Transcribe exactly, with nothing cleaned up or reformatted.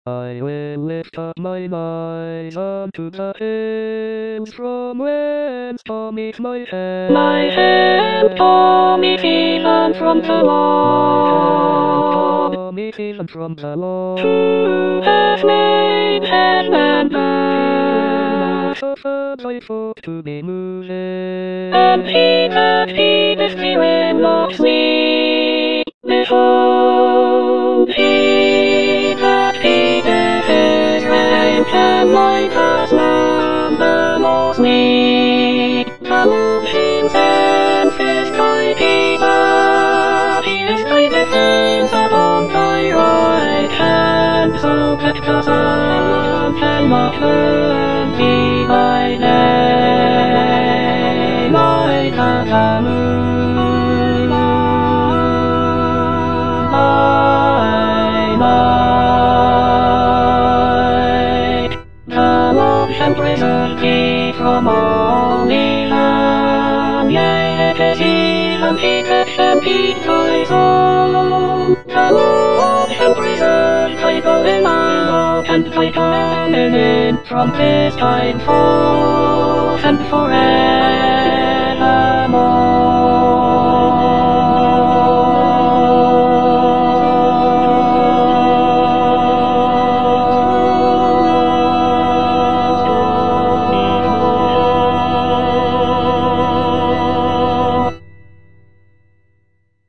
I will lift up mine eyes unto the hills from whence cometh my help. My help cometh even from the Lord, cometh even from the Lord, who hath made heaven and earth, joyful to be moved, and he that feedeth me will not sleep. Behold, he that feedeth Israel can light as slumber nor sleep. The mountains and fish thy people, he is thy defense upon thy right hand, so that the sun cannot burn thee by day, like a the moon by night. The Lord shall preserve thee from all evil, yea, it is even he that shall keep thy soul. The Lord shall preserve thy going out and thy coming in from this time forth and forever.